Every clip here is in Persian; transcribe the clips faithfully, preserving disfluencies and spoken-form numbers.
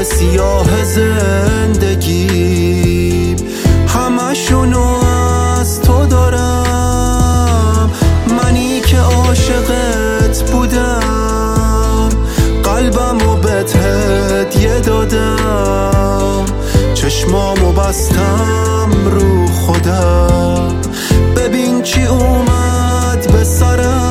سیاه زندگی، همشونو از تو دارم. منی که عاشقت بودم، قلبمو بهت هدیه دادم، چشمامو بستم رو خودم. ببین چی اومد به سرم،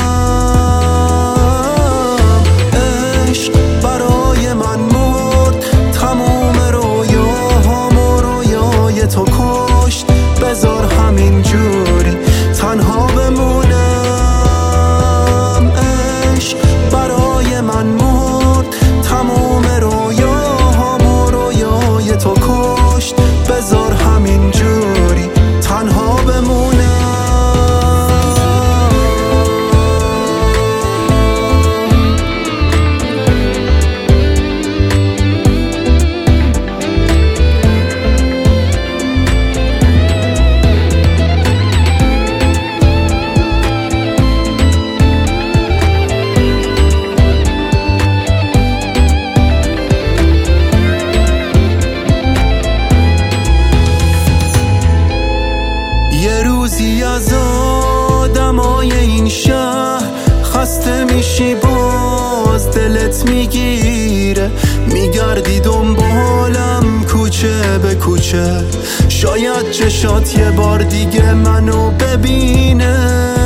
عشق برای من مرد، تموم رویاهامو رویای تو کشت. بذار همین جوری تنها بمونم. عشق برای من مرد، تموم رویاهامو رویای تو کشت. بذار همین جوری تنها بمونم. یه روزی از آدمای این شهر خسته میشی، باز دلت میگیره، میگردی دنبالم کوچه به کوچه. شاید چشات یه بار دیگه منو ببینه،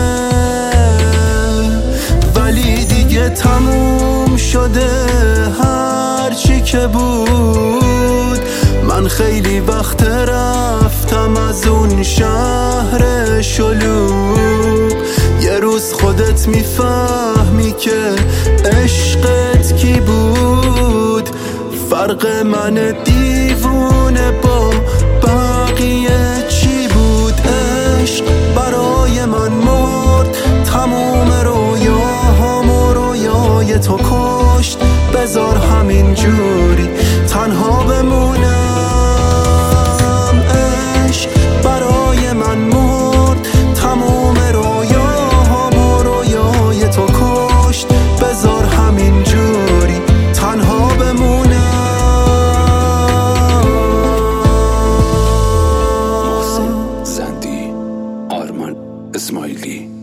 ولی دیگه تموم شده هر چی که بود. من خیلی وقت رفتم از اون شهر شلوغ. یه روز خودت میفهمی که عشقت کی بود. فرق من دیوونه با بقیه چی بود؟ عشق برای من مرد، تموم رویاهامو رویای تو کشت. بذار همین جوری تنها بمونم. عشق برای من مرد، تموم رویاهامو رویای تو کشت. بذار همین جوری تنها بمونم. محسن زندی، آرمان اسماعیلی.